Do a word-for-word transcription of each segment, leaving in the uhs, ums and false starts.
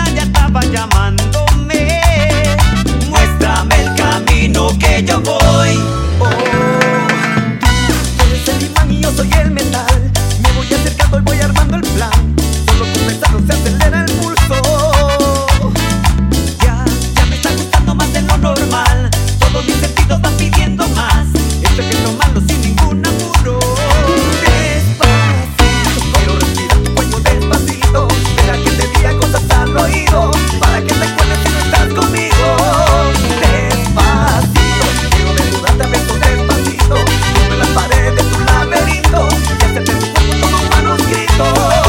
ya estaba llamándome. Muéstrame el camino que yo voy. Oh, tú eres el imán y yo soy el metal. Me voy acercando y voy armando el plan. Solo con pensarlo se acelera el pulso. Ya, ya me está gustando más de lo normal. Todos mis sentidos van pidiendo más. Esto hay que tomarlo sin ningún apuro. Despacito, quiero respirar tu cuello despacito. Deja que te diga cosas al oído, para que te acuerdes si no estás conmigo. Despacito, quiero desnudarte a besos despacito. Sobre las paredes de tu laberinto y hacerte tu cuerpo todo un manuscrito.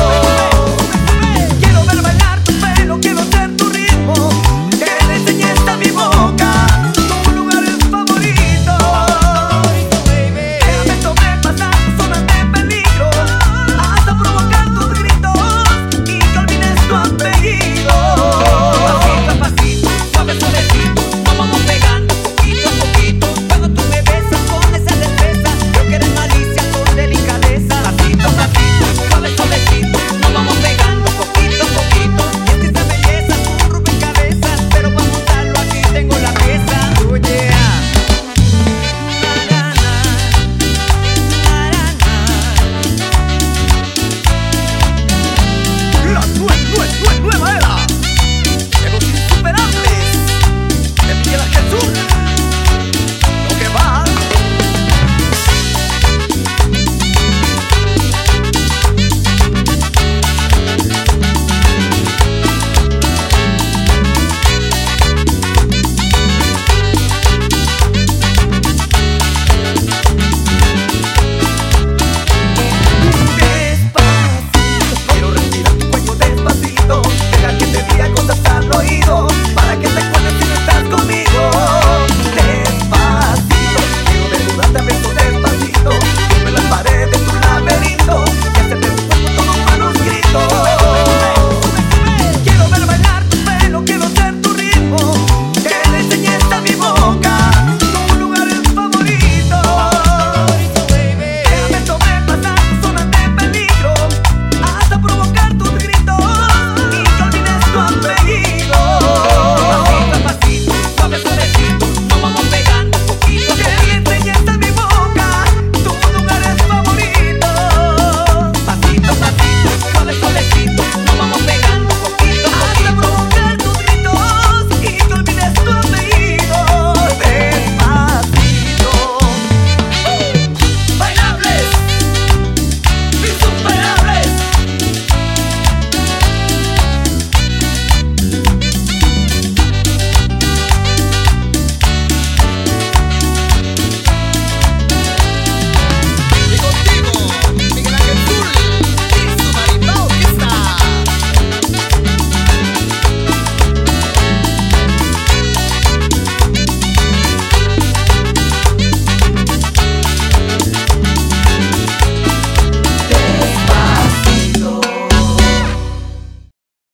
Quiero ver bailar tu pelo, quiero ser tu ritmo. Que le enseñes a mi boca tus lugares favoritos. Déjame sobrepasar tus zonas de peligro, hasta provocar tus gritos y que olvides tu apellido.